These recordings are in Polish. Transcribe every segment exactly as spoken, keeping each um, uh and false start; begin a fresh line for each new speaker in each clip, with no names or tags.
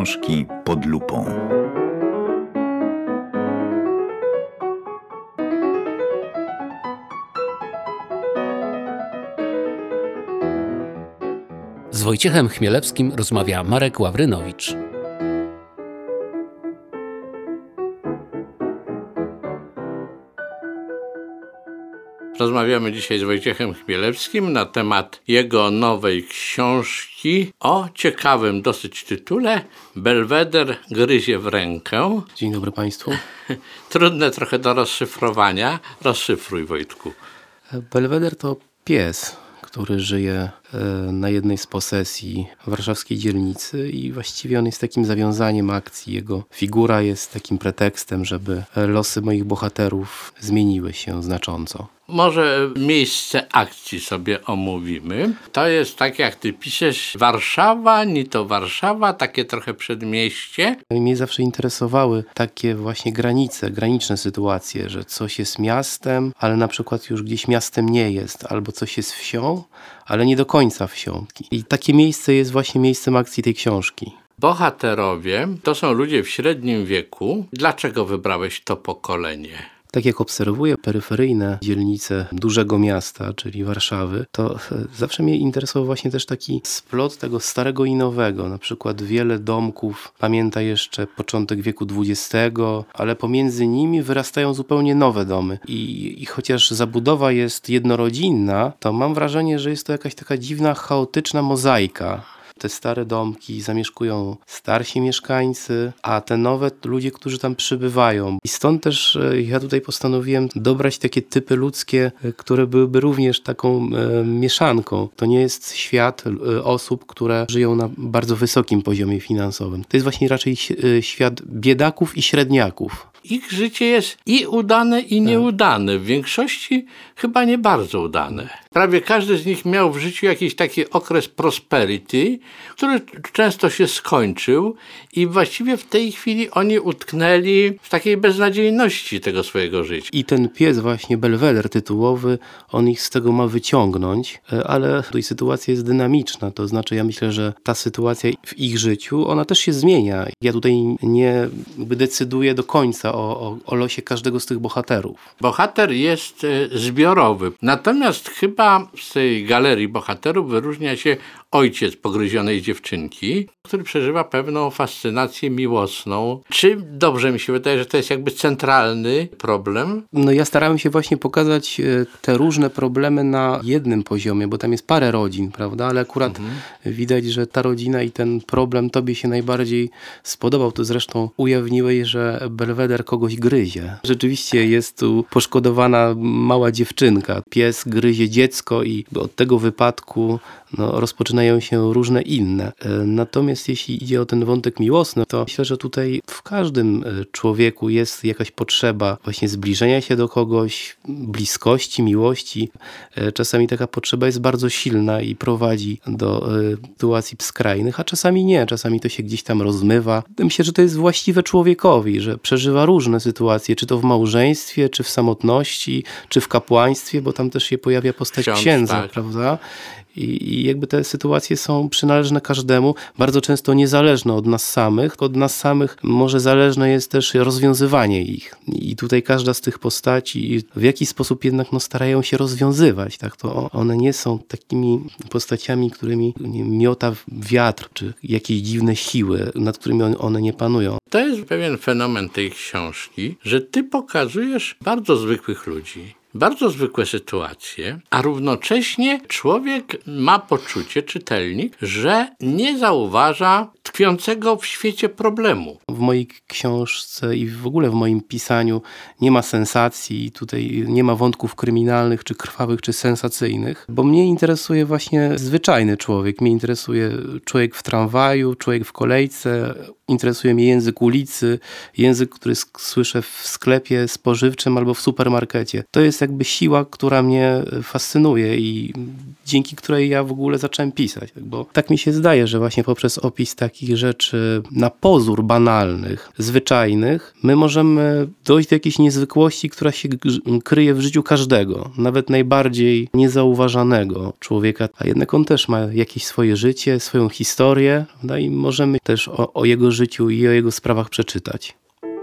książki pod lupą.
Z Wojciechem Chmielewskim rozmawia Marek Ławrynowicz.
Rozmawiamy dzisiaj z Wojciechem Chmielewskim na temat jego nowej książki o ciekawym dosyć tytule Belweder gryzie w rękę.
Dzień dobry Państwu.
Trudne trochę do rozszyfrowania. Rozszyfruj, Wojtku.
Belweder to pies, który żyje na jednej z posesji warszawskiej dzielnicy i właściwie on jest takim zawiązaniem akcji. Jego figura jest takim pretekstem, żeby losy moich bohaterów zmieniły się znacząco.
Może miejsce akcji sobie omówimy. To jest tak, jak ty piszesz, Warszawa, ni to Warszawa, takie trochę przedmieście.
Mnie zawsze interesowały takie właśnie granice, graniczne sytuacje, że coś jest miastem, ale na przykład już gdzieś miastem nie jest, albo coś jest wsią, ale nie do końca wsią. I takie miejsce jest właśnie miejscem akcji tej książki.
Bohaterowie to są ludzie w średnim wieku. Dlaczego wybrałeś to pokolenie?
Tak jak obserwuję peryferyjne dzielnice dużego miasta, czyli Warszawy, to zawsze mnie interesował właśnie też taki splot tego starego i nowego. Na przykład wiele domków pamięta jeszcze początek wieku dwudziestego, ale pomiędzy nimi wyrastają zupełnie nowe domy. I, i chociaż zabudowa jest jednorodzinna, to mam wrażenie, że jest to jakaś taka dziwna, chaotyczna mozaika. Te stare domki zamieszkują starsi mieszkańcy, a te nowe ludzie, którzy tam przybywają. I stąd też ja tutaj postanowiłem dobrać takie typy ludzkie, które byłyby również taką e, mieszanką. To nie jest świat e, osób, które żyją na bardzo wysokim poziomie finansowym. To jest właśnie raczej e, świat biedaków i średniaków.
Ich życie jest i udane, i nieudane. W większości chyba nie bardzo udane. Prawie każdy z nich miał w życiu jakiś taki okres prosperity, który często się skończył i właściwie w tej chwili oni utknęli w takiej beznadziejności tego swojego życia.
I ten pies właśnie, Belweder tytułowy, on ich z tego ma wyciągnąć, ale tutaj sytuacja jest dynamiczna, to znaczy ja myślę, że ta sytuacja w ich życiu, ona też się zmienia. Ja tutaj nie decyduję do końca O, o, o losie każdego z tych bohaterów.
Bohater jest e, zbiorowy. Natomiast chyba z tej galerii bohaterów wyróżnia się ojciec pogryzionej dziewczynki, który przeżywa pewną fascynację miłosną. Czy dobrze mi się wydaje, że to jest jakby centralny problem?
No ja starałem się właśnie pokazać te różne problemy na jednym poziomie, bo tam jest parę rodzin, prawda? Ale akurat mhm. widać, że ta rodzina i ten problem tobie się najbardziej spodobał. To zresztą ujawniłeś, że Belweder kogoś gryzie. Rzeczywiście jest tu poszkodowana mała dziewczynka. Pies gryzie dziecko i od tego wypadku no, rozpoczynają się różne inne. Natomiast jeśli idzie o ten wątek miłosny, to myślę, że tutaj w każdym człowieku jest jakaś potrzeba właśnie zbliżenia się do kogoś, bliskości, miłości. Czasami taka potrzeba jest bardzo silna i prowadzi do sytuacji skrajnych, a czasami nie. Czasami to się gdzieś tam rozmywa. Myślę, że to jest właściwe człowiekowi, że przeżywa różne sytuacje, czy to w małżeństwie, czy w samotności, czy w kapłaństwie, bo tam też się pojawia postać
Ksiądz,
księdza,
tak.
prawda? I, I jakby te sytuacje są przynależne każdemu, bardzo często niezależne od nas samych. Od nas samych może zależne jest też rozwiązywanie ich. I tutaj każda z tych postaci w jakiś sposób jednak no, starają się rozwiązywać. Tak? To one nie są takimi postaciami, którymi nie, miota wiatr, czy jakieś dziwne siły, nad którymi one nie panują.
To jest pewien fenomen tej książki, że ty pokazujesz bardzo zwykłych ludzi, bardzo zwykłe sytuacje, a równocześnie człowiek ma poczucie, czytelnik, że nie zauważa tkwiącego w świecie problemu.
W mojej książce i w ogóle w moim pisaniu nie ma sensacji, tutaj nie ma wątków kryminalnych, czy krwawych, czy sensacyjnych, bo mnie interesuje właśnie zwyczajny człowiek. Mnie interesuje człowiek w tramwaju, człowiek w kolejce, interesuje mnie język ulicy, język, który słyszę w sklepie spożywczym albo w supermarkecie. To jest jakby siła, która mnie fascynuje i dzięki której ja w ogóle zacząłem pisać. Bo tak mi się zdaje, że właśnie poprzez opis takich takich rzeczy na pozór banalnych, zwyczajnych, my możemy dojść do jakiejś niezwykłości, która się kryje w życiu każdego, nawet najbardziej niezauważanego człowieka, a jednak on też ma jakieś swoje życie, swoją historię, no i możemy też o, o jego życiu i o jego sprawach przeczytać.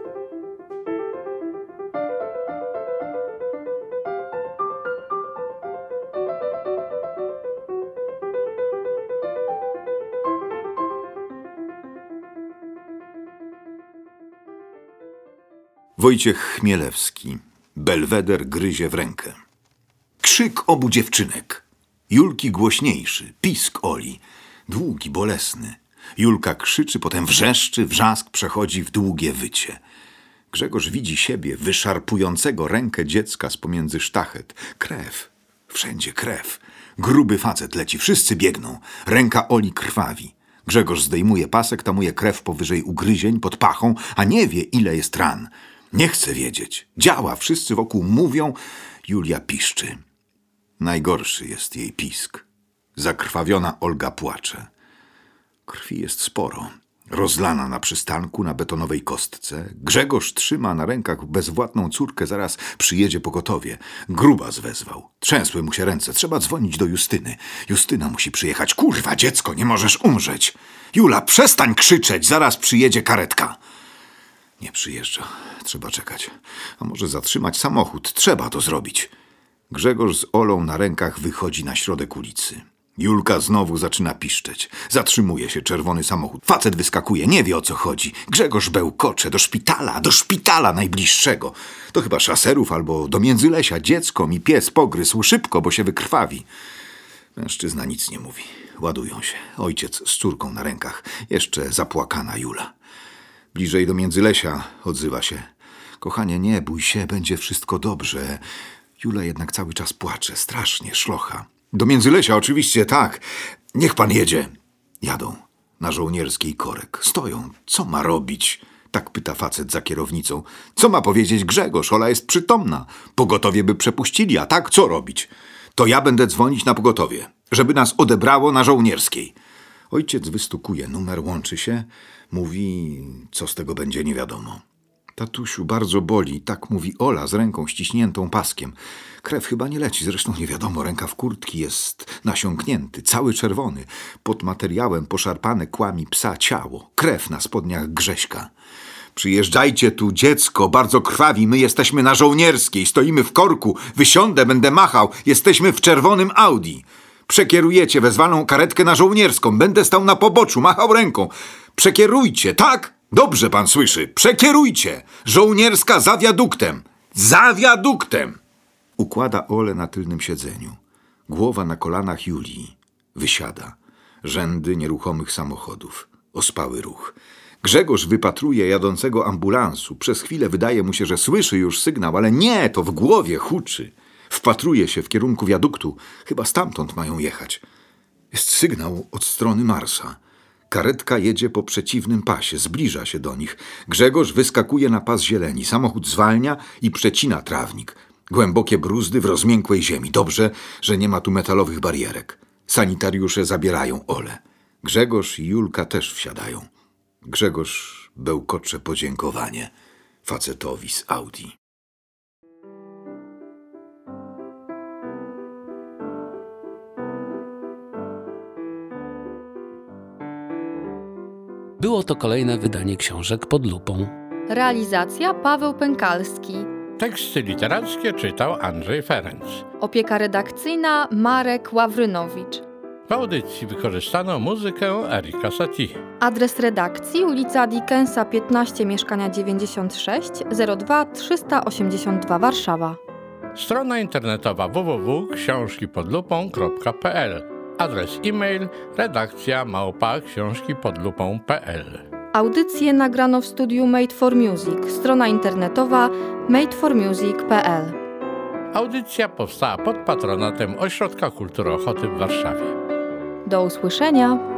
Wojciech Chmielewski. Belweder gryzie w rękę. Krzyk obu dziewczynek. Julki głośniejszy, pisk Oli. Długi, bolesny. Julka krzyczy, potem wrzeszczy, wrzask przechodzi w długie wycie. Grzegorz widzi siebie wyszarpującego rękę dziecka z pomiędzy sztachet. Krew. Wszędzie krew. Gruby facet leci, wszyscy biegną. Ręka Oli krwawi. Grzegorz zdejmuje pasek, tamuje krew powyżej ugryzień, pod pachą, a nie wie, ile jest ran. Nie chce wiedzieć. Działa, wszyscy wokół mówią. Julia piszczy. Najgorszy jest jej pisk. Zakrwawiona Olga płacze. Krwi jest sporo. Rozlana na przystanku na betonowej kostce. Grzegorz trzyma na rękach bezwładną córkę. Zaraz przyjedzie pogotowie. Grubas wezwał. Trzęsły mu się ręce. Trzeba dzwonić do Justyny. Justyna musi przyjechać. Kurwa, dziecko, nie możesz umrzeć. Jula, przestań krzyczeć. Zaraz przyjedzie karetka. Nie przyjeżdża. Trzeba czekać. A może zatrzymać samochód. Trzeba to zrobić. Grzegorz z Olą na rękach wychodzi na środek ulicy. Julka znowu zaczyna piszczeć. Zatrzymuje się czerwony samochód. Facet wyskakuje, nie wie o co chodzi. Grzegorz bełkocze. Do szpitala, do szpitala najbliższego. To chyba Szaserów albo do Międzylesia. Dziecko mi pies pogryzł. Szybko, bo się wykrwawi. Mężczyzna nic nie mówi. Ładują się. Ojciec z córką na rękach. Jeszcze zapłakana Jula. Bliżej do Międzylesia odzywa się. Kochanie, nie bój się, będzie wszystko dobrze. Jula jednak cały czas płacze. Strasznie, szlocha. Do Międzylesia oczywiście, tak. Niech pan jedzie. Jadą. Na żołnierskiej korek. Stoją. Co ma robić? Tak pyta facet za kierownicą. Co ma powiedzieć Grzegorz? Ola jest przytomna. Pogotowie by przepuścili, a tak co robić? To ja będę dzwonić na pogotowie, żeby nas odebrało na żołnierskiej. Ojciec wystukuje numer, łączy się. Mówi, co z tego będzie, nie wiadomo. Tatusiu, bardzo boli, tak mówi Ola z ręką ściśniętą paskiem. Krew chyba nie leci, zresztą nie wiadomo, rękaw kurtki jest nasiąknięty, cały czerwony. Pod materiałem poszarpane kłami psa ciało, krew na spodniach Grześka. Przyjeżdżajcie tu, dziecko, bardzo krwawi, my jesteśmy na żołnierskiej, stoimy w korku, wysiądę, będę machał, jesteśmy w czerwonym Audi. Przekierujecie wezwaną karetkę na żołnierską, będę stał na poboczu, machał ręką. Przekierujcie, tak? Dobrze pan słyszy. Przekierujcie. Żołnierska za wiaduktem. Za wiaduktem. Układa Olę na tylnym siedzeniu. Głowa na kolanach Julii. Wysiada. Rzędy nieruchomych samochodów. Ospały ruch. Grzegorz wypatruje jadącego ambulansu. Przez chwilę wydaje mu się, że słyszy już sygnał, ale nie, to w głowie huczy. Wpatruje się w kierunku wiaduktu. Chyba stamtąd mają jechać. Jest sygnał od strony Marsa. Karetka jedzie po przeciwnym pasie, zbliża się do nich. Grzegorz wyskakuje na pas zieleni. Samochód zwalnia i przecina trawnik. Głębokie bruzdy w rozmiękłej ziemi. Dobrze, że nie ma tu metalowych barierek. Sanitariusze zabierają Olę. Grzegorz i Julka też wsiadają. Grzegorz bełkocze podziękowanie facetowi z Audi.
Było to kolejne wydanie książek Pod lupą.
Realizacja Paweł Pękalski.
Teksty literackie czytał Andrzej Ferenc.
Opieka redakcyjna Marek Ławrynowicz.
W audycji wykorzystano muzykę Erika Satie.
Adres redakcji ulica Dickensa piętnaście, mieszkania dziewięćdziesiąt sześć, zero dwa trzysta osiemdziesiąt dwa Warszawa.
Strona internetowa w w w kropka książki pod lupą kropka p l. Adres e-mail redakcja małpa książki pod lupą kropka p l.
Audycję nagrano w studiu Made for Music. Strona internetowa made for music kropka p l.
Audycja powstała pod patronatem Ośrodka Kultury Ochoty w Warszawie.
Do usłyszenia.